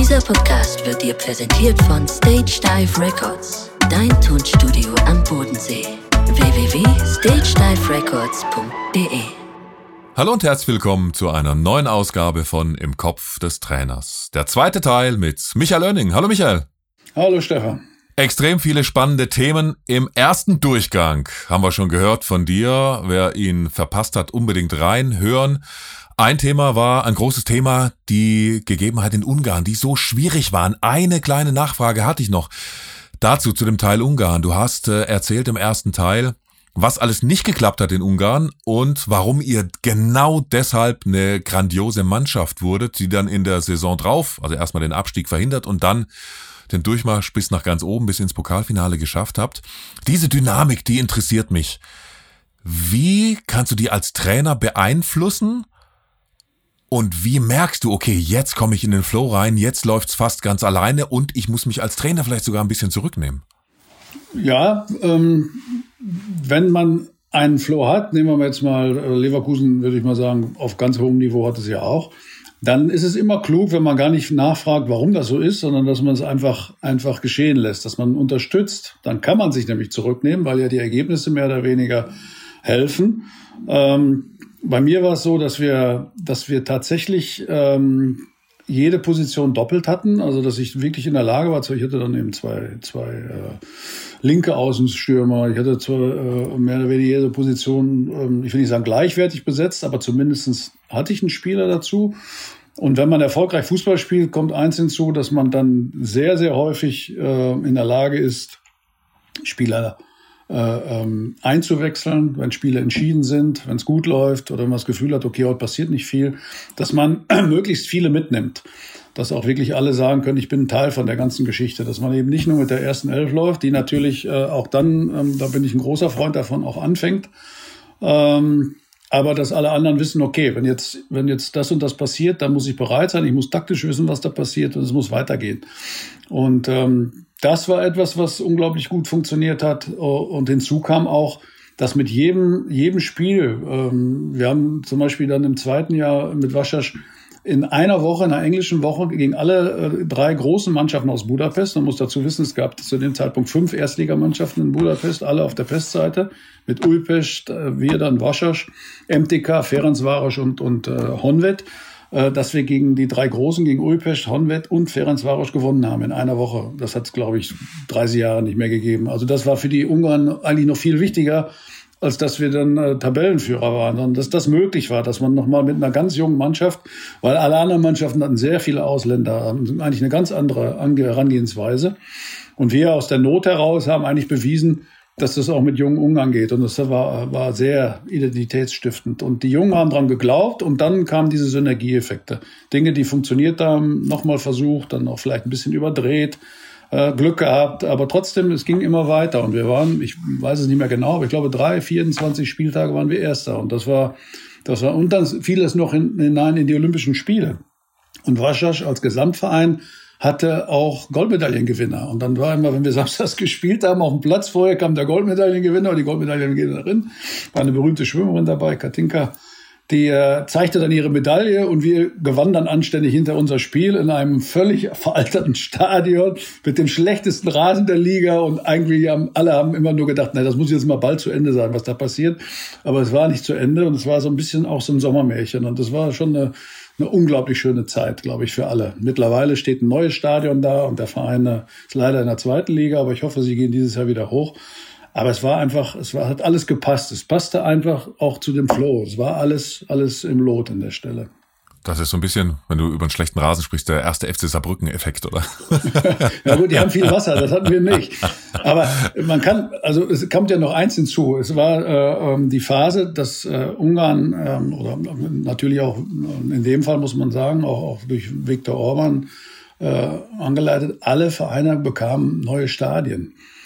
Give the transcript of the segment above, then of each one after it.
Dieser Podcast wird dir präsentiert von Stage Dive Records, dein Tonstudio am Bodensee. www.stagediverecords.de. Hallo und herzlich willkommen zu einer neuen Ausgabe von Im Kopf des Trainers. Der zweite Teil mit Michael Oenning. Hallo Michael. Hallo Stefan. Extrem viele spannende Themen im ersten Durchgang. Haben wir schon gehört von dir. Wer ihn verpasst hat, unbedingt reinhören. Ein Thema war, ein großes Thema, die Gegebenheit in Ungarn, die so schwierig waren. Eine kleine Nachfrage hatte ich noch dazu, zu dem Teil Ungarn. Du hast erzählt im ersten Teil, was alles nicht geklappt hat in Ungarn und warum ihr genau deshalb eine grandiose Mannschaft wurdet, die dann in der Saison drauf, also erstmal den Abstieg verhindert und dann den Durchmarsch bis nach ganz oben, bis ins Pokalfinale geschafft habt. Diese Dynamik, die interessiert mich. Wie kannst du die als Trainer beeinflussen? Und wie merkst du, okay, jetzt komme ich in den Flow rein, jetzt läuft's fast ganz alleine und ich muss mich als Trainer vielleicht sogar ein bisschen zurücknehmen? Ja, wenn man einen Flow hat, nehmen wir jetzt mal Leverkusen, würde ich mal sagen, auf ganz hohem Niveau hat es ja auch, dann ist es immer klug, wenn man gar nicht nachfragt, warum das so ist, sondern dass man es einfach geschehen lässt, dass man unterstützt. Dann kann man sich nämlich zurücknehmen, weil ja die Ergebnisse mehr oder weniger helfen. Bei mir war es so, dass wir tatsächlich jede Position doppelt hatten, also dass ich wirklich in der Lage war. Ich hatte dann eben zwei linke Außenstürmer. Ich hatte zwar mehr oder weniger jede Position, ich will nicht sagen gleichwertig besetzt, aber zumindest hatte ich einen Spieler dazu. Und wenn man erfolgreich Fußball spielt, kommt eins hinzu, dass man dann sehr, sehr häufig in der Lage ist, Spieler einzuwechseln, wenn Spiele entschieden sind, wenn es gut läuft oder wenn man das Gefühl hat, okay, heute passiert nicht viel, dass man möglichst viele mitnimmt. Dass auch wirklich alle sagen können, ich bin ein Teil von der ganzen Geschichte. Dass man eben nicht nur mit der ersten Elf läuft, die natürlich auch dann, da bin ich ein großer Freund davon, auch anfängt. Aber dass alle anderen wissen, okay, wenn jetzt das und das passiert, dann muss ich bereit sein, ich muss taktisch wissen, was da passiert und es muss weitergehen. Und das war etwas, was unglaublich gut funktioniert hat. Und hinzu kam auch, dass mit jedem Spiel, wir haben zum Beispiel dann im zweiten Jahr mit Vasas in einer englischen Woche, gegen alle drei großen Mannschaften aus Budapest. Man muss dazu wissen, es gab zu dem Zeitpunkt 5 Erstligamannschaften in Budapest, alle auf der Pestseite, mit Újpest, wir dann Vasas, MTK, Ferencváros und Honvéd, dass wir gegen die drei Großen, gegen Újpest, Honvéd und Ferencváros gewonnen haben in einer Woche. Das hat es, glaube ich, 30 Jahre nicht mehr gegeben. Also das war für die Ungarn eigentlich noch viel wichtiger, als dass wir dann Tabellenführer waren, sondern dass das möglich war, dass man nochmal mit einer ganz jungen Mannschaft, weil alle anderen Mannschaften hatten sehr viele Ausländer, haben eigentlich eine ganz andere Herangehensweise. Und wir aus der Not heraus haben eigentlich bewiesen, dass das auch mit jungen Ungarn geht. Und das war sehr identitätsstiftend. Und die Jungen haben dran geglaubt und dann kamen diese Synergieeffekte. Dinge, die funktioniert haben, nochmal versucht, dann auch vielleicht ein bisschen überdreht, Glück gehabt, aber trotzdem, es ging immer weiter und wir waren, ich weiß es nicht mehr genau, aber ich glaube 24 Spieltage waren wir Erster und das war, und dann fiel es noch hinein in die Olympischen Spiele. Und Vasas als Gesamtverein hatte auch Goldmedaillengewinner und dann war immer, wenn wir samstags gespielt haben, auf dem Platz vorher kam der Goldmedaillengewinner und die Goldmedaillengewinnerin, war eine berühmte Schwimmerin dabei, Katinka. Die zeigte dann ihre Medaille und wir gewannen dann anständig hinter unser Spiel in einem völlig veralterten Stadion mit dem schlechtesten Rasen der Liga und eigentlich alle haben immer nur gedacht, das muss jetzt mal bald zu Ende sein, was da passiert. Aber es war nicht zu Ende und es war so ein bisschen auch so ein Sommermärchen und das war schon eine unglaublich schöne Zeit, glaube ich, für alle. Mittlerweile steht ein neues Stadion da und der Verein ist leider in der zweiten Liga, aber ich hoffe, sie gehen dieses Jahr wieder hoch. Aber hat alles gepasst. Es passte einfach auch zu dem Flow. Es war alles im Lot an der Stelle. Das ist so ein bisschen, wenn du über einen schlechten Rasen sprichst, der erste FC Saarbrücken-Effekt, oder? Ja gut, die haben viel Wasser, das hatten wir nicht. Aber es kommt ja noch eins hinzu. Es war die Phase, dass Ungarn, oder natürlich auch in dem Fall muss man sagen, auch durch Viktor Orban angeleitet, alle Vereine bekamen neue Stadien.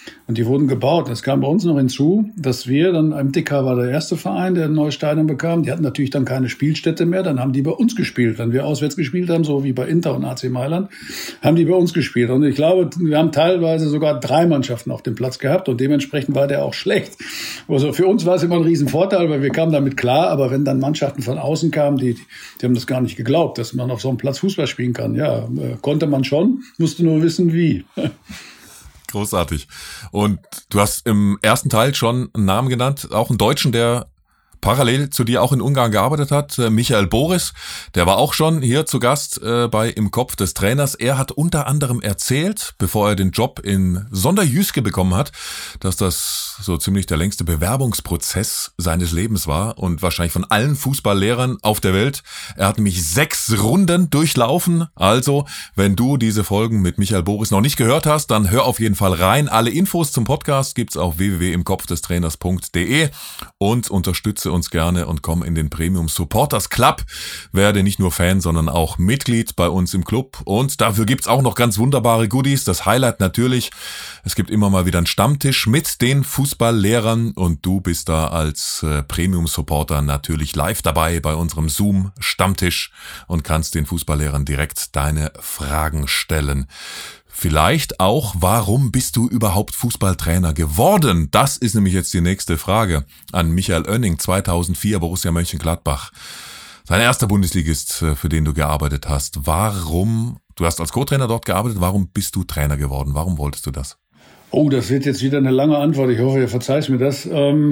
Und die wurden gebaut. Das kam bei uns noch hinzu, dass wir dann, MTK war der erste Verein, der ein neues Stadion bekam. Die hatten natürlich dann keine Spielstätte mehr. Dann haben die bei uns gespielt. Wenn wir auswärts gespielt haben, so wie bei Inter und AC Mailand, haben die bei uns gespielt. Und ich glaube, wir haben teilweise sogar 3 Mannschaften auf dem Platz gehabt. Und dementsprechend war der auch schlecht. Also für uns war es immer ein Riesenvorteil, weil wir kamen damit klar. Aber wenn dann Mannschaften von außen kamen, die haben das gar nicht geglaubt, dass man auf so einem Platz Fußball spielen kann. Ja, konnte man schon, musste nur wissen, wie. Großartig. Und du hast im ersten Teil schon einen Namen genannt, auch einen Deutschen, der parallel zu dir auch in Ungarn gearbeitet hat, Michael Boris. Der war auch schon hier zu Gast bei Im Kopf des Trainers. Er hat unter anderem erzählt, bevor er den Job in Sonderjyske bekommen hat, dass das so ziemlich der längste Bewerbungsprozess seines Lebens war und wahrscheinlich von allen Fußballlehrern auf der Welt. Er hat nämlich 6 Runden durchlaufen. Also, wenn du diese Folgen mit Michael Boris noch nicht gehört hast, dann hör auf jeden Fall rein. Alle Infos zum Podcast gibt's auf www.imkopfdestrainers.de und unterstütze uns gerne und komm in den Premium Supporters Club. Werde nicht nur Fan, sondern auch Mitglied bei uns im Club. Und dafür gibt's auch noch ganz wunderbare Goodies. Das Highlight natürlich, es gibt immer mal wieder einen Stammtisch mit den Fußballlehrern und du bist da als Premium Supporter natürlich live dabei bei unserem Zoom Stammtisch und kannst den Fußballlehrern direkt deine Fragen stellen. Vielleicht auch, warum bist du überhaupt Fußballtrainer geworden? Das ist nämlich jetzt die nächste Frage an Michael Oenning, 2004 Borussia Mönchengladbach. Sein erster Bundesligist, für den du gearbeitet hast. Warum, du hast als Co-Trainer dort gearbeitet, warum bist du Trainer geworden? Warum wolltest du das? Oh, das wird jetzt wieder eine lange Antwort. Ich hoffe, ihr verzeiht mir das.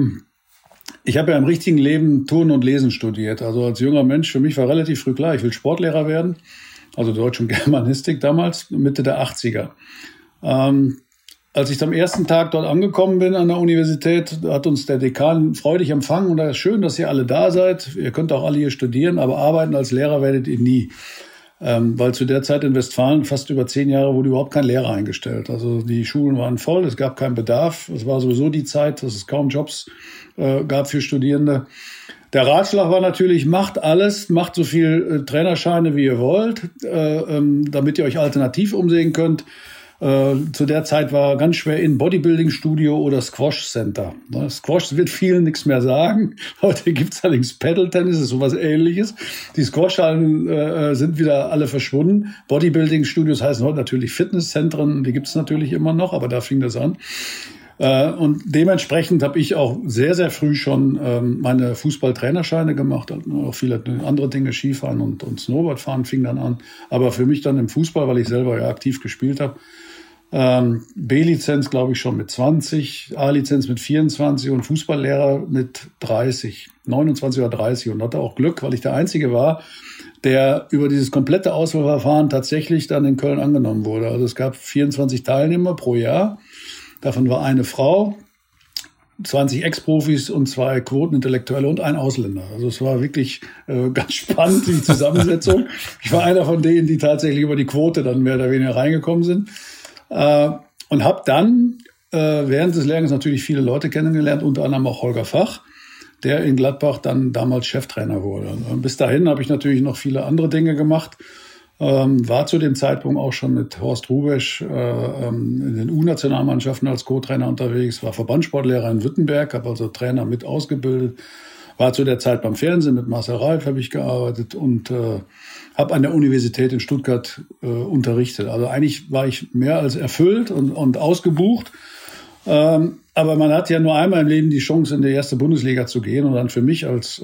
Ich habe ja im richtigen Leben Turnen und Lesen studiert. Also als junger Mensch, für mich war relativ früh klar, ich will Sportlehrer werden. Also Deutsch und Germanistik damals, Mitte der 80er. Als ich am ersten Tag dort angekommen bin an der Universität, hat uns der Dekan freudig empfangen und da ist schön, dass ihr alle da seid. Ihr könnt auch alle hier studieren, aber arbeiten als Lehrer werdet ihr nie. Weil zu der Zeit in Westfalen, fast über 10 Jahre, wurde überhaupt kein Lehrer eingestellt. Also die Schulen waren voll, es gab keinen Bedarf. Es war sowieso die Zeit, dass es kaum Jobs gab für Studierende. Der Ratschlag war natürlich, macht alles, macht so viel Trainerscheine, wie ihr wollt, damit ihr euch alternativ umsehen könnt. Zu der Zeit war ganz schwer in Bodybuilding-Studio oder Squash-Center. Squash wird vielen nichts mehr sagen. Heute gibt's allerdings Paddle-Tennis, ist sowas Ähnliches. Die Squash-Hallen sind wieder alle verschwunden. Bodybuilding-Studios heißen heute natürlich Fitnesszentren, die gibt's natürlich immer noch, aber da fing das an. Und dementsprechend habe ich auch sehr, sehr früh schon meine Fußballtrainerscheine gemacht. Auch viele andere Dinge, Skifahren und Snowboardfahren fing dann an. Aber für mich dann im Fußball, weil ich selber ja aktiv gespielt habe. B-Lizenz, glaube ich, schon mit 20, A-Lizenz mit 24 und Fußballlehrer mit 30, 29 oder 30. Und hatte auch Glück, weil ich der Einzige war, der über dieses komplette Auswahlverfahren tatsächlich dann in Köln angenommen wurde. Also es gab 24 Teilnehmer pro Jahr. Davon war eine Frau, 20 Ex-Profis und 2 Quotenintellektuelle und ein Ausländer. Also es war wirklich ganz spannend, die Zusammensetzung. Ich war einer von denen, die tatsächlich über die Quote dann mehr oder weniger reingekommen sind. Und habe dann während des Lehrgangs natürlich viele Leute kennengelernt, unter anderem auch Holger Fach, der in Gladbach dann damals Cheftrainer wurde. Und bis dahin habe ich natürlich noch viele andere Dinge gemacht. War zu dem Zeitpunkt auch schon mit Horst Rubesch in den U-Nationalmannschaften als Co-Trainer unterwegs, war Verbandssportlehrer in Württemberg, habe also Trainer mit ausgebildet, war zu der Zeit beim Fernsehen mit Marcel Reif habe ich gearbeitet und habe an der Universität in Stuttgart unterrichtet. Also eigentlich war ich mehr als erfüllt und ausgebucht. Aber man hat ja nur einmal im Leben die Chance, in die erste Bundesliga zu gehen und dann für mich als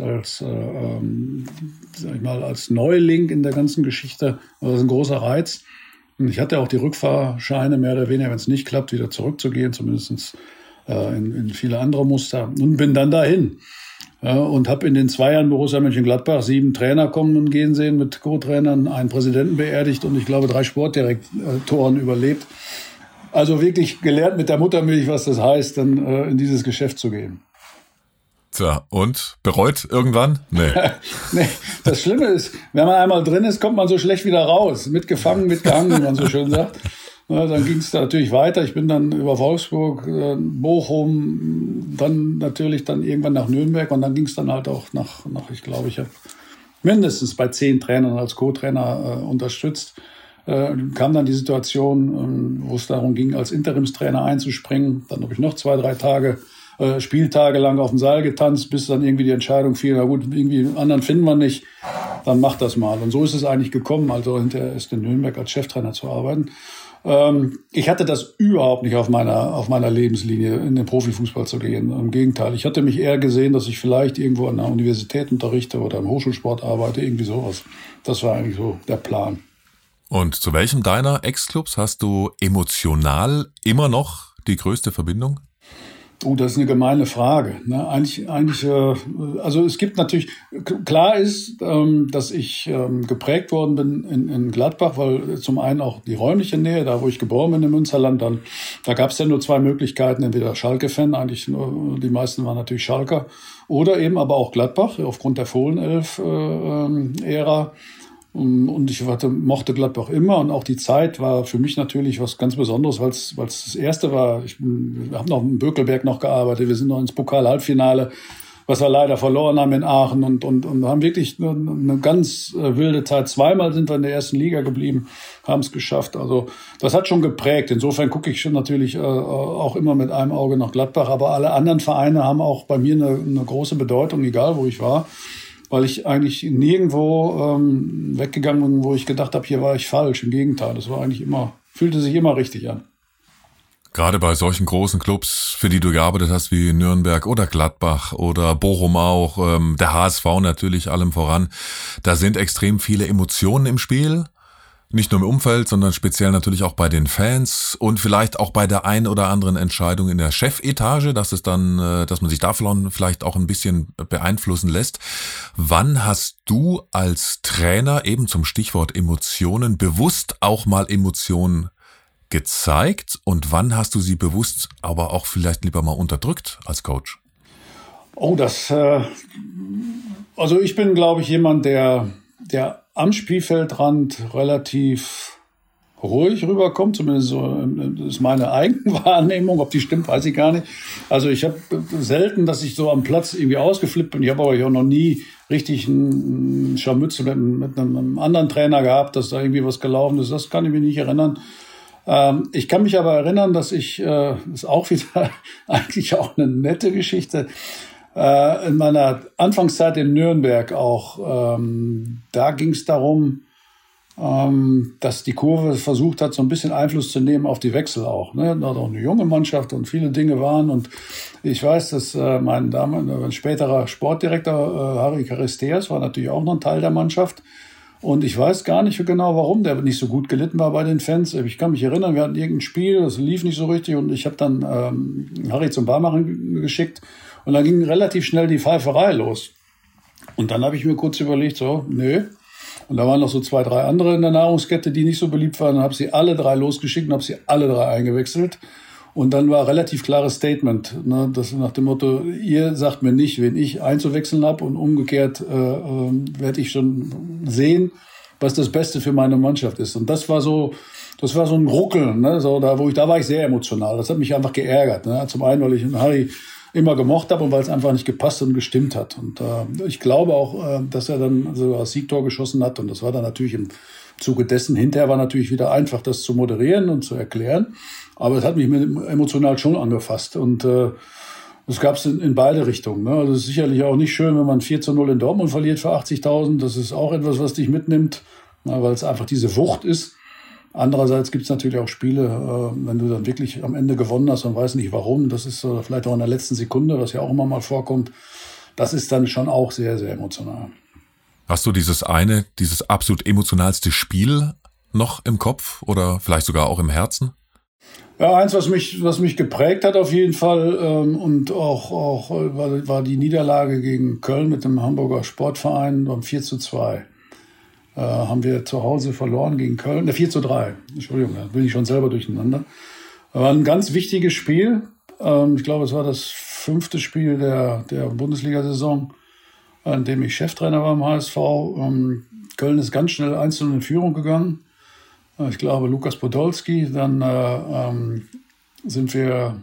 Neuling in der ganzen Geschichte war das ein großer Reiz. Und ich hatte auch die Rückfahrscheine mehr oder weniger, wenn es nicht klappt, wieder zurückzugehen, zumindest in viele andere Muster und bin dann dahin. Und habe in den 2 Jahren Borussia Mönchengladbach 7 Trainer kommen und gehen sehen mit Co-Trainern, einen Präsidenten beerdigt und ich glaube 3 Sportdirektoren überlebt. Also wirklich gelernt mit der Muttermilch, was das heißt, dann in dieses Geschäft zu gehen. Tja, und? Bereut irgendwann? Nee. Nee, das Schlimme ist, wenn man einmal drin ist, kommt man so schlecht wieder raus. Mitgefangen, mitgehangen, wie man so schön sagt. Ja, dann ging es natürlich weiter. Ich bin dann über Wolfsburg, Bochum, dann natürlich dann irgendwann nach Nürnberg und dann ging es dann halt auch nach ich glaube, ich habe mindestens bei 10 Trainern als Co-Trainer unterstützt. kam dann die Situation, wo es darum ging, als Interimstrainer einzuspringen. Dann habe ich noch 2-3 Spieltage lang auf dem Seil getanzt, bis dann irgendwie die Entscheidung fiel, na gut, irgendwie einen anderen finden wir nicht, dann mach das mal. Und so ist es eigentlich gekommen, also hinterher ist in Nürnberg als Cheftrainer zu arbeiten. Ich hatte das überhaupt nicht auf meiner Lebenslinie, in den Profifußball zu gehen. Im Gegenteil, ich hatte mich eher gesehen, dass ich vielleicht irgendwo an der Universität unterrichte oder im Hochschulsport arbeite, irgendwie sowas. Das war eigentlich so der Plan. Und zu welchem deiner Ex-Clubs hast du emotional immer noch die größte Verbindung? Das ist eine gemeine Frage. Also es gibt natürlich, klar ist, dass ich geprägt worden bin in Gladbach, weil zum einen auch die räumliche Nähe, da wo ich geboren bin im Münsterland, da gab es ja nur 2 Möglichkeiten, entweder Schalke-Fan, eigentlich nur, die meisten waren natürlich Schalker, oder eben aber auch Gladbach, aufgrund der Fohlenelf-Ära. Und ich mochte Gladbach immer, und auch die Zeit war für mich natürlich was ganz Besonderes, weil es das erste war. Wir haben noch im Bökelberg noch gearbeitet, wir sind noch ins Pokal-Halbfinale, was wir leider verloren haben in Aachen, und haben wirklich eine ganz wilde Zeit. 2-mal sind wir in der ersten Liga geblieben, haben es geschafft. Also das hat schon geprägt. Insofern gucke ich schon natürlich auch immer mit einem Auge nach Gladbach, aber alle anderen Vereine haben auch bei mir eine große Bedeutung, egal wo ich war. Weil ich eigentlich nirgendwo weggegangen bin, wo ich gedacht habe, hier war ich falsch. Im Gegenteil, das war eigentlich fühlte sich immer richtig an. Gerade bei solchen großen Clubs, für die du gearbeitet hast, wie Nürnberg oder Gladbach oder Bochum auch, der HSV natürlich allem voran, da sind extrem viele Emotionen im Spiel. Nicht nur im Umfeld, sondern speziell natürlich auch bei den Fans und vielleicht auch bei der ein oder anderen Entscheidung in der Chefetage, dass man sich davon vielleicht auch ein bisschen beeinflussen lässt. Wann hast du als Trainer eben zum Stichwort Emotionen bewusst auch mal Emotionen gezeigt, und wann hast du sie bewusst aber auch vielleicht lieber mal unterdrückt als Coach? Also ich bin, glaube ich, jemand, der am Spielfeldrand relativ ruhig rüberkommt, zumindest so, das ist meine Eigenwahrnehmung. Ob die stimmt, weiß ich gar nicht. Also ich habe selten, dass ich so am Platz irgendwie ausgeflippt bin. Ich habe aber auch noch nie richtig ein Scharmützel mit einem anderen Trainer gehabt, dass da irgendwie was gelaufen ist. Das kann ich mich nicht erinnern. Ich kann mich aber erinnern, dass das ist auch wieder eigentlich auch eine nette Geschichte, in meiner Anfangszeit in Nürnberg auch, da ging es darum, dass die Kurve versucht hat, so ein bisschen Einfluss zu nehmen auf die Wechsel auch. Ne? Da hat auch eine junge Mannschaft und viele Dinge waren. Und ich weiß, dass mein späterer Sportdirektor Harry Charisteas war natürlich auch noch ein Teil der Mannschaft. Und ich weiß gar nicht genau, warum der nicht so gut gelitten war bei den Fans. Ich kann mich erinnern, wir hatten irgendein Spiel, das lief nicht so richtig, und ich habe dann Harry zum Barmachen geschickt. Und dann ging relativ schnell die Pfeiferei los. Und dann habe ich mir kurz überlegt, nö. Und da waren noch so 2, 3 andere in der Nahrungskette, die nicht so beliebt waren. Dann habe sie alle 3 losgeschickt und habe sie alle 3 eingewechselt. Und dann war relativ klares Statement, ne, das nach dem Motto, ihr sagt mir nicht, wen ich einzuwechseln habe, und umgekehrt werde ich schon sehen, was das Beste für meine Mannschaft ist. Und das war so ein Ruckeln, ne, da war ich sehr emotional. Das hat mich einfach geärgert. Ne. Zum einen, weil ich Harry immer gemocht habe und weil es einfach nicht gepasst und gestimmt hat. Und ich glaube auch, dass er dann so das Siegtor geschossen hat. Und das war dann natürlich im Zuge dessen. Hinterher war natürlich wieder einfach, das zu moderieren und zu erklären. Aber es hat mich emotional schon angefasst. Und das gab es in beide Richtungen. Ne? Also es ist sicherlich auch nicht schön, wenn man 4-0 in Dortmund verliert für 80.000. Das ist auch etwas, was dich mitnimmt, weil es einfach diese Wucht ist. Andererseits gibt es natürlich auch Spiele, wenn du dann wirklich am Ende gewonnen hast und weißt nicht warum. Das ist vielleicht auch in der letzten Sekunde, was ja auch immer mal vorkommt. Das ist dann schon auch sehr, sehr emotional. Hast du dieses absolut emotionalste Spiel noch im Kopf oder vielleicht sogar auch im Herzen? Ja, eins, was mich geprägt hat auf jeden Fall, und auch war die Niederlage gegen Köln mit dem Hamburger Sportverein beim 4-2. Haben wir zu Hause verloren gegen Köln. 4-3. Entschuldigung, da bin ich schon selber durcheinander. War ein ganz wichtiges Spiel. Ich glaube, es war das 5. Spiel der Bundesliga-Saison, in dem ich Cheftrainer war im HSV. Köln ist ganz schnell 1-0 in Führung gegangen. Ich glaube, Lukas Podolski. Dann sind wir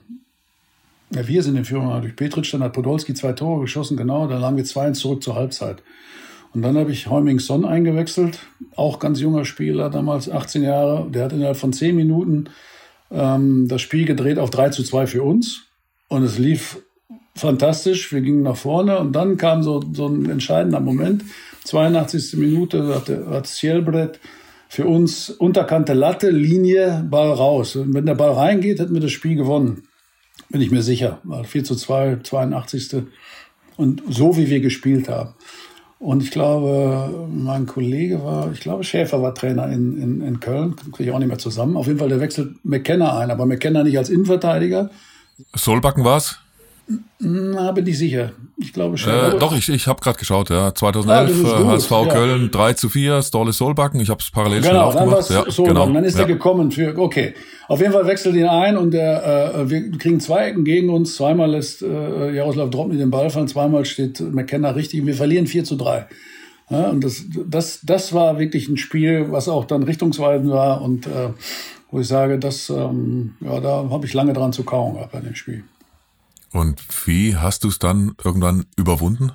sind in Führung durch Petric. Dann hat Podolski 2 Tore geschossen, genau. Dann lagen wir 2-1 zurück zur Halbzeit. Und dann habe ich Heuming-Son eingewechselt, auch ganz junger Spieler, damals 18 Jahre. Der hat innerhalb von 10 Minuten das Spiel gedreht auf 3:2 für uns. Und es lief fantastisch, wir gingen nach vorne. Und dann kam so ein entscheidender Moment. 82. Minute hat Sjelbred für uns Unterkante Latte, Linie, Ball raus. Und wenn der Ball reingeht, hätten wir das Spiel gewonnen. Bin ich mir sicher. 4:2, 82. Und so wie wir gespielt haben. Und ich glaube, mein Kollege Schäfer war Trainer in Köln. Kriege ich auch nicht mehr zusammen. Auf jeden Fall, der wechselt McKenna ein. Aber McKenna nicht als Innenverteidiger. Solbakken war's? Bin ich sicher. Ich glaube schon. Doch, ich habe gerade geschaut, ja. 2011, HSV Köln 3:4, Ståle Solbakken. Ich habe es parallel schnell aufgemacht. Ja, genau. Dann ist er gekommen okay. Auf jeden Fall wechselt ihn ein und wir kriegen 2 Ecken gegen uns. Zweimal lässt Jaroslav Drobny den Ball fallen, zweimal steht McKenna richtig. Wir verlieren 4:3. Ja, und das war wirklich ein Spiel, was auch dann richtungsweisend war und wo ich sage, da habe ich lange dran zu kauen gehabt bei dem Spiel. Und wie hast du es dann irgendwann überwunden?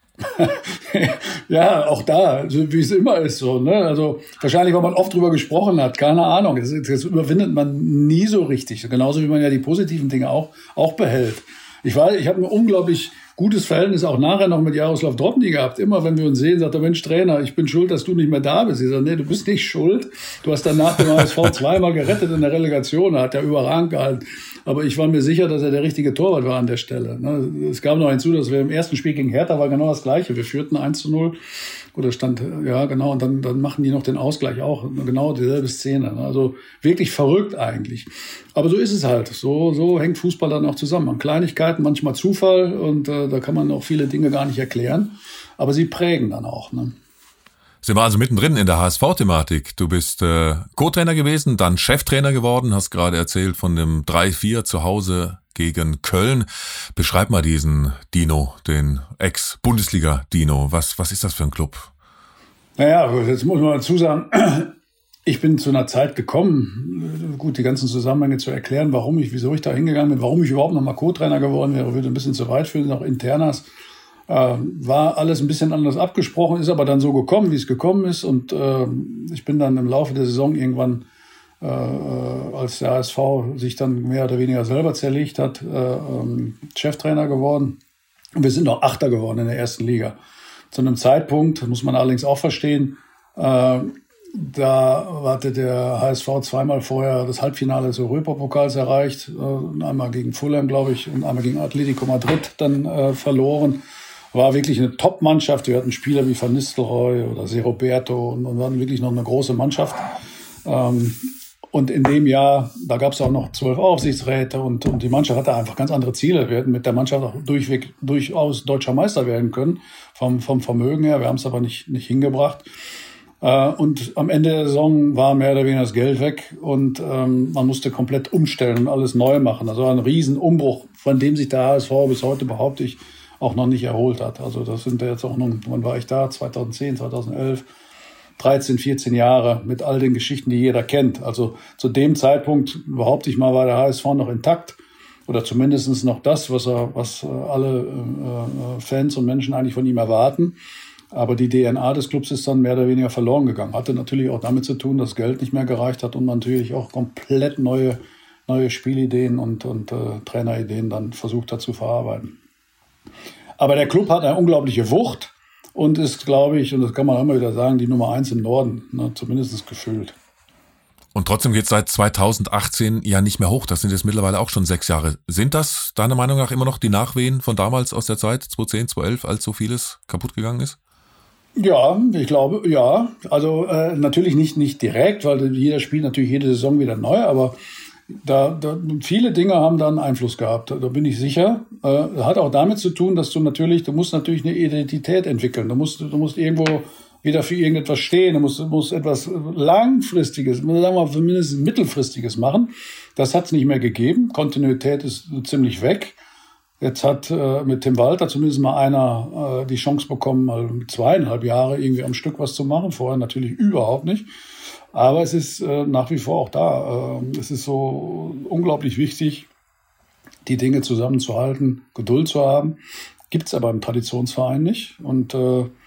Ja, auch da, wie es immer ist so. Ne? Also wahrscheinlich, weil man oft drüber gesprochen hat, keine Ahnung. Das überwindet man nie so richtig. Genauso wie man ja die positiven Dinge auch behält. Ich habe ein unglaublich gutes Verhältnis auch nachher noch mit Jaroslav Drobny gehabt. Immer wenn wir uns sehen, sagt er, Mensch Trainer, ich bin schuld, dass du nicht mehr da bist. Ich sage, nee, du bist nicht schuld. Du hast danach den HSV zweimal gerettet in der Relegation. Er hat ja überragend gehalten. Aber ich war mir sicher, dass er der richtige Torwart war an der Stelle. Es kam noch hinzu, dass wir im ersten Spiel gegen Hertha war genau das Gleiche. Wir führten 1:0 oder stand, ja genau, und dann machen die noch den Ausgleich auch. Genau dieselbe Szene. Also wirklich verrückt eigentlich. Aber so ist es halt. So hängt Fußball dann auch zusammen. An Kleinigkeiten, manchmal Zufall und da kann man auch viele Dinge gar nicht erklären. Aber sie prägen dann auch. Ne? Sind wir also mittendrin in der HSV-Thematik. Du bist Co-Trainer gewesen, dann Cheftrainer geworden, hast gerade erzählt von dem 3:4 zu Hause gegen Köln. Beschreib mal diesen Dino, den Ex-Bundesliga-Dino. Was ist das für ein Club? Naja, jetzt muss man dazu sagen, ich bin zu einer Zeit gekommen, gut, die ganzen Zusammenhänge zu erklären, wieso ich da hingegangen bin, warum ich überhaupt nochmal Co-Trainer geworden wäre, würde ein bisschen zu weit führen, auch Internas. War alles ein bisschen anders abgesprochen, ist aber dann so gekommen, wie es gekommen ist. Und ich bin dann im Laufe der Saison irgendwann, als der HSV sich dann mehr oder weniger selber zerlegt hat, Cheftrainer geworden. Und wir sind noch Achter geworden in der ersten Liga. Zu einem Zeitpunkt, muss man allerdings auch verstehen, da hatte der HSV zweimal vorher das Halbfinale des Europapokals erreicht. Einmal gegen Fulham, glaube ich, und einmal gegen Atletico Madrid dann verloren. War wirklich eine Top-Mannschaft. Wir hatten Spieler wie Van Nistelrooy oder Seroberto und waren wirklich noch eine große Mannschaft. Und in dem Jahr, da gab es auch noch 12 Aufsichtsräte und die Mannschaft hatte einfach ganz andere Ziele. Wir hätten mit der Mannschaft auch durchaus deutscher Meister werden können, vom Vermögen her. Wir haben es aber nicht hingebracht. Und am Ende der Saison war mehr oder weniger das Geld weg und man musste komplett umstellen und alles neu machen. Das war ein Riesenumbruch, von dem sich der HSV bis heute, behaupte ich, auch noch nicht erholt hat. Also das sind ja jetzt auch noch, wann war ich da? 2010, 2011, 13, 14 Jahre mit all den Geschichten, die jeder kennt. Also zu dem Zeitpunkt, behaupte ich mal, war der HSV noch intakt oder zumindest noch das, was alle Fans und Menschen eigentlich von ihm erwarten. Aber die DNA des Clubs ist dann mehr oder weniger verloren gegangen. Hatte natürlich auch damit zu tun, dass Geld nicht mehr gereicht hat und man natürlich auch komplett neue Spielideen und Trainerideen dann versucht hat zu verarbeiten. Aber der Club hat eine unglaubliche Wucht und ist, glaube ich, und das kann man immer wieder sagen, die Nummer 1 im Norden, ne, zumindest gefühlt. Und trotzdem geht es seit 2018 ja nicht mehr hoch. Das sind jetzt mittlerweile auch schon 6 Jahre. Sind das deiner Meinung nach immer noch die Nachwehen von damals aus der Zeit, 2010, 2011, als so vieles kaputt gegangen ist? Ja, ich glaube, ja. Also natürlich nicht direkt, weil jeder spielt natürlich jede Saison wieder neu, aber da viele Dinge haben da einen Einfluss gehabt, da bin ich sicher. Hat auch damit zu tun, dass du musst natürlich eine Identität entwickeln. Du musst irgendwo wieder für irgendetwas stehen. Du musst etwas Langfristiges, sagen wir mal zumindest Mittelfristiges machen. Das hat es nicht mehr gegeben. Kontinuität ist ziemlich weg. Jetzt hat mit Tim Walter zumindest mal einer die Chance bekommen, mal 2,5 Jahre irgendwie am Stück was zu machen. Vorher natürlich überhaupt nicht. Aber es ist nach wie vor auch da. Es ist so unglaublich wichtig, die Dinge zusammenzuhalten, Geduld zu haben. Gibt's aber im Traditionsverein nicht. Und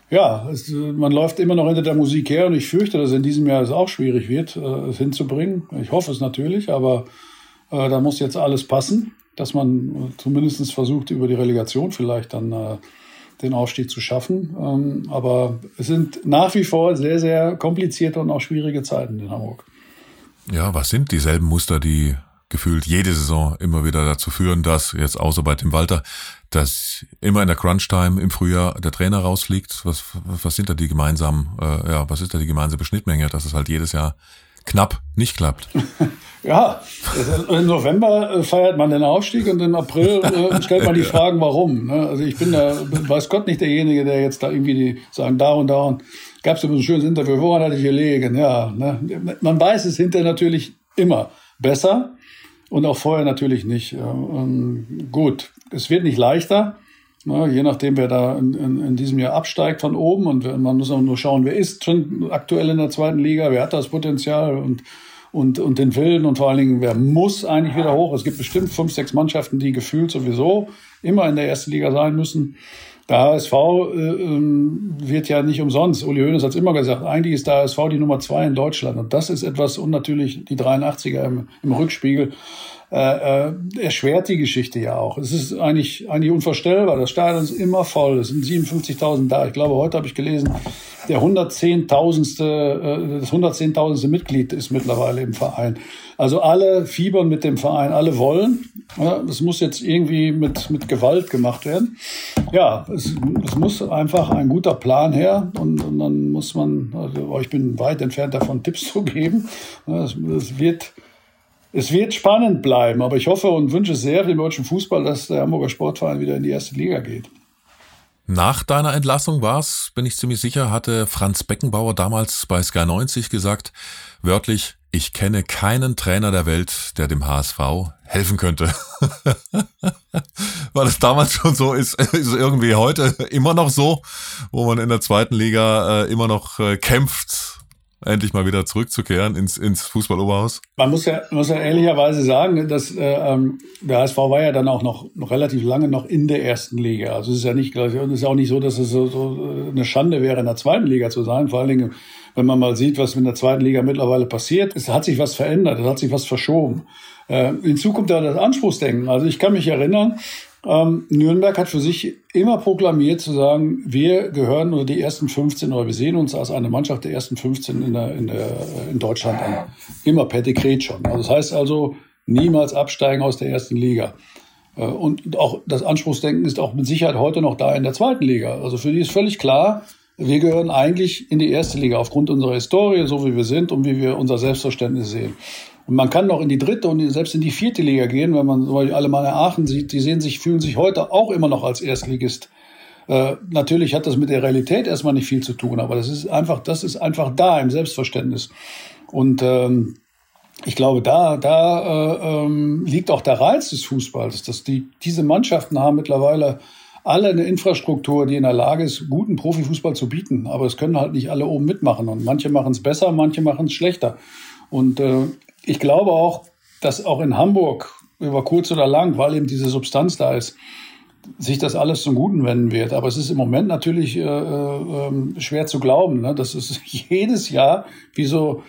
Ja, man läuft immer noch hinter der Musik her und ich fürchte, dass in diesem Jahr es auch schwierig wird, es hinzubringen. Ich hoffe es natürlich, aber da muss jetzt alles passen, dass man zumindest versucht, über die Relegation vielleicht dann den Aufstieg zu schaffen. Aber es sind nach wie vor sehr, sehr komplizierte und auch schwierige Zeiten in Hamburg. Ja, was sind dieselben Muster, die gefühlt jede Saison immer wieder dazu führen, dass jetzt außer bei Tim Walter, dass immer in der Crunch-Time im Frühjahr der Trainer rausfliegt? Was sind da die gemeinsamen, was ist da die gemeinsame Schnittmenge, dass es halt jedes Jahr knapp nicht klappt? Ja, im November feiert man den Aufstieg und im April stellt man die Fragen, warum. Also ich bin da, weiß Gott, nicht derjenige, der jetzt da irgendwie sagen, da und gab es immer so ein schönes Interview, woran hatte ich gelegen? Ja, ne? Man weiß es hinterher natürlich immer besser und auch vorher natürlich nicht. Gut, es wird nicht leichter, ne? Je nachdem, wer da in diesem Jahr absteigt von oben, und man muss auch nur schauen, wer ist schon aktuell in der zweiten Liga, wer hat das Potenzial und den Willen und vor allen Dingen, wer muss eigentlich wieder hoch. Es gibt bestimmt 5, 6 Mannschaften, die gefühlt sowieso immer in der ersten Liga sein müssen. Der HSV wird ja nicht umsonst. Uli Hoeneß hat es immer gesagt, eigentlich ist der HSV die Nummer 2 in Deutschland. Und das ist etwas, und natürlich die 83er im Rückspiegel, erschwert die Geschichte ja auch. Es ist eigentlich unvorstellbar. Das Stadion ist immer voll. Es sind 57.000 da. Ich glaube, heute habe ich gelesen, das 110.000. Mitglied ist mittlerweile im Verein. Also alle fiebern mit dem Verein, alle wollen. Ja, das muss jetzt irgendwie mit Gewalt gemacht werden. Ja, es muss einfach ein guter Plan her, und dann muss man, also ich bin weit entfernt davon, Tipps zu geben. Es wird spannend bleiben, aber ich hoffe und wünsche sehr für den deutschen Fußball, dass der Hamburger Sportverein wieder in die erste Liga geht. Nach deiner Entlassung war's, bin ich ziemlich sicher, hatte Franz Beckenbauer damals bei Sky 90 gesagt, wörtlich, ich kenne keinen Trainer der Welt, der dem HSV helfen könnte. Weil es damals schon so ist irgendwie heute immer noch so, wo man in der zweiten Liga immer noch kämpft, endlich mal wieder zurückzukehren ins Fußballoberhaus. Man muss ja ehrlicherweise sagen, dass der HSV war ja dann auch noch relativ lange noch in der ersten Liga. Also es ist ja nicht, und es ist auch nicht so, dass es so eine Schande wäre, in der zweiten Liga zu sein. Vor allen Dingen, wenn man mal sieht, was in der zweiten Liga mittlerweile passiert. Es hat sich was verändert, es hat sich was verschoben. Hinzu kommt da das Anspruchsdenken. Also ich kann mich erinnern, Nürnberg hat für sich immer proklamiert zu sagen, wir gehören unter die ersten 15 oder wir sehen uns als eine Mannschaft der ersten 15 in Deutschland an. Immer per Dekret schon. Also das heißt also, niemals absteigen aus der ersten Liga. Und auch das Anspruchsdenken ist auch mit Sicherheit heute noch da in der zweiten Liga. Also für die ist völlig klar, wir gehören eigentlich in die erste Liga aufgrund unserer Historie, so wie wir sind und wie wir unser Selbstverständnis sehen. Und man kann noch in die dritte und selbst in die vierte Liga gehen, wenn man zum Beispiel Alemannia Aachen sieht, fühlen sich heute auch immer noch als Erstligist. Natürlich hat das mit der Realität erstmal nicht viel zu tun, aber das ist einfach da im Selbstverständnis. Und ich glaube, da liegt auch der Reiz des Fußballs, dass diese Mannschaften haben mittlerweile alle eine Infrastruktur, die in der Lage ist, guten Profifußball zu bieten. Aber es können halt nicht alle oben mitmachen. Und manche machen es besser, manche machen es schlechter. Und ich glaube auch, dass auch in Hamburg über kurz oder lang, weil eben diese Substanz da ist, sich das alles zum Guten wenden wird. Aber es ist im Moment natürlich schwer zu glauben, ne? Dass es jedes Jahr wie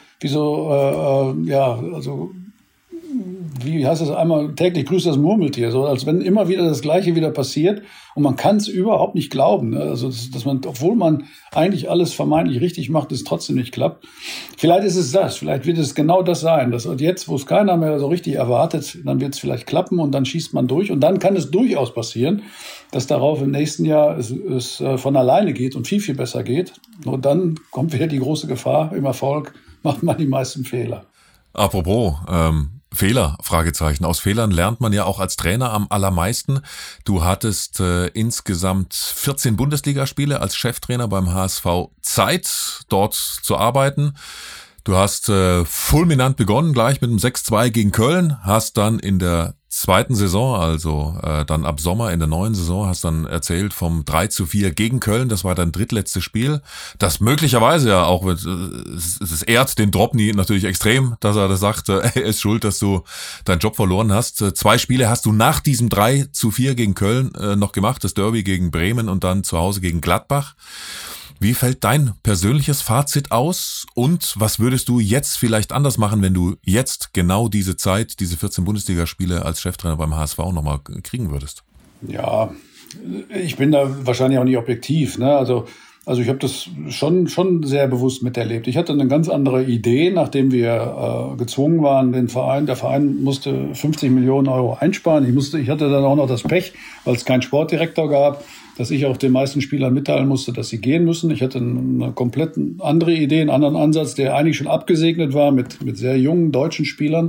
heißt es einmal, täglich grüßt das Murmeltier, so als wenn immer wieder das Gleiche wieder passiert und man kann es überhaupt nicht glauben, ne? Also dass man, obwohl man eigentlich alles vermeintlich richtig macht, es trotzdem nicht klappt. Vielleicht ist es das, vielleicht wird es genau das sein, dass jetzt, wo es keiner mehr so richtig erwartet, dann wird es vielleicht klappen und dann schießt man durch und dann kann es durchaus passieren, dass darauf im nächsten Jahr es von alleine geht und viel, viel besser geht. Nur dann kommt wieder die große Gefahr, im Erfolg macht man die meisten Fehler. Apropos Fehler, Fragezeichen. Aus Fehlern lernt man ja auch als Trainer am allermeisten. Du hattest insgesamt 14 Bundesligaspiele als Cheftrainer beim HSV Zeit, dort zu arbeiten. Du hast fulminant begonnen, gleich mit einem 6-2 gegen Köln, hast dann in der zweiten Saison, also dann ab Sommer in der neuen Saison, hast dann erzählt vom 3-4 gegen Köln, das war dein drittletztes Spiel, das möglicherweise ja auch, es ehrt den Drobny natürlich extrem, dass er das sagt, er ist schuld, dass du deinen Job verloren hast. 2 Spiele hast du nach diesem 3-4 gegen Köln noch gemacht, das Derby gegen Bremen und dann zu Hause gegen Gladbach. Wie fällt dein persönliches Fazit aus und was würdest du jetzt vielleicht anders machen, wenn du jetzt genau diese Zeit, diese 14 Bundesligaspiele als Cheftrainer beim HSV nochmal kriegen würdest? Ja, ich bin da wahrscheinlich auch nicht objektiv, ne? Also ich habe das schon sehr bewusst miterlebt. Ich hatte eine ganz andere Idee, nachdem wir gezwungen waren, der Verein musste 50 Millionen Euro einsparen. Ich hatte dann auch noch das Pech, weil es keinen Sportdirektor gab, dass ich auch den meisten Spielern mitteilen musste, dass sie gehen müssen. Ich hatte eine komplett andere Idee, einen anderen Ansatz, der eigentlich schon abgesegnet war mit sehr jungen deutschen Spielern,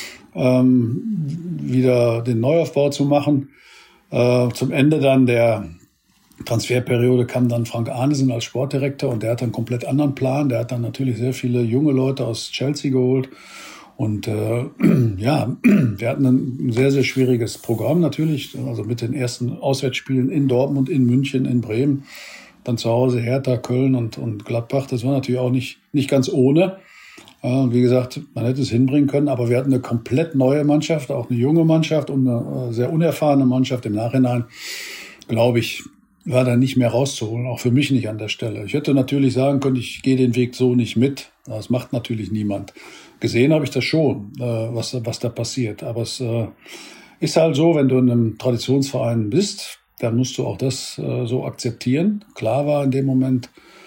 wieder den Neuaufbau zu machen. Zum Ende dann der Transferperiode kam dann Frank Arnesen als Sportdirektor und der hat einen komplett anderen Plan. Der hat dann natürlich sehr viele junge Leute aus Chelsea geholt. Und wir hatten ein sehr, sehr schwieriges Programm natürlich. Also mit den ersten Auswärtsspielen in Dortmund, in München, in Bremen. Dann zu Hause Hertha, Köln und Gladbach. Das war natürlich auch nicht ganz ohne. Wie gesagt, man hätte es hinbringen können, aber wir hatten eine komplett neue Mannschaft, auch eine junge Mannschaft und eine sehr unerfahrene Mannschaft. Im Nachhinein, glaube ich, war da nicht mehr rauszuholen, auch für mich nicht an der Stelle. Ich hätte natürlich sagen können, ich gehe den Weg so nicht mit. Das macht natürlich niemand. Gesehen habe ich das schon, was da passiert. Aber es ist halt so, wenn du in einem Traditionsverein bist, dann musst du auch das so akzeptieren. Klar war in dem Moment,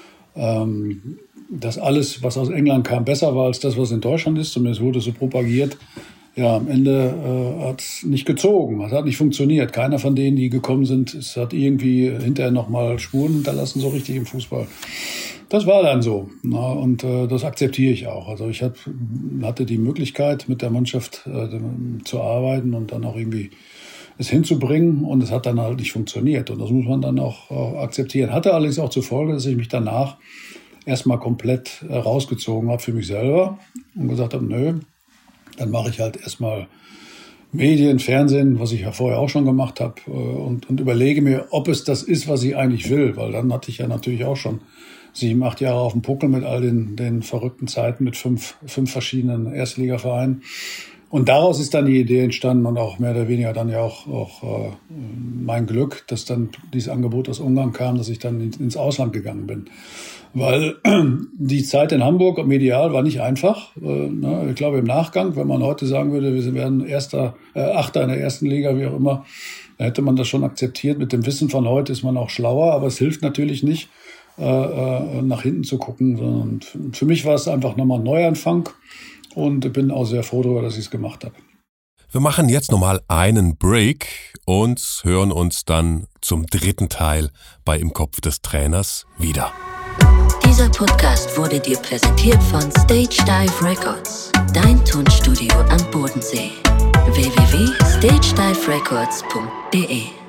dass alles, was aus England kam, besser war als das, was in Deutschland ist. Zumindest wurde es so propagiert. Ja, am Ende hat es nicht gezogen. Es hat nicht funktioniert. Keiner von denen, die gekommen sind, es hat irgendwie hinterher nochmal Spuren hinterlassen, so richtig im Fußball. Das war dann so. Na, und das akzeptiere ich auch. Also ich hatte die Möglichkeit, mit der Mannschaft zu arbeiten und dann auch irgendwie es hinzubringen. Und es hat dann halt nicht funktioniert. Und das muss man dann auch akzeptieren. Hatte allerdings auch zur Folge, dass ich mich danach erstmal komplett rausgezogen habe für mich selber und gesagt habe, nö, dann mache ich halt erstmal Medien, Fernsehen, was ich ja vorher auch schon gemacht habe und überlege mir, ob es das ist, was ich eigentlich will. Weil dann hatte ich ja natürlich auch schon 7, 8 Jahre auf dem Puckel mit all den verrückten Zeiten mit fünf verschiedenen Erstligavereinen. Und daraus ist dann die Idee entstanden und auch mehr oder weniger dann ja auch mein Glück, dass dann dieses Angebot aus Ungarn kam, dass ich dann ins Ausland gegangen bin. Weil die Zeit in Hamburg medial war nicht einfach. Ich glaube im Nachgang, wenn man heute sagen würde, wir werden Achter in der ersten Liga, wie auch immer, dann hätte man das schon akzeptiert. Mit dem Wissen von heute ist man auch schlauer, aber es hilft natürlich nicht, nach hinten zu gucken. Und für mich war es einfach nochmal ein Neuanfang und bin auch sehr froh darüber, dass ich es gemacht habe. Wir machen jetzt nochmal einen Break und hören uns dann zum dritten Teil bei Im Kopf des Trainers wieder. Dieser Podcast wurde dir präsentiert von Stage Dive Records, dein Tonstudio am Bodensee. www.stagediverecords.de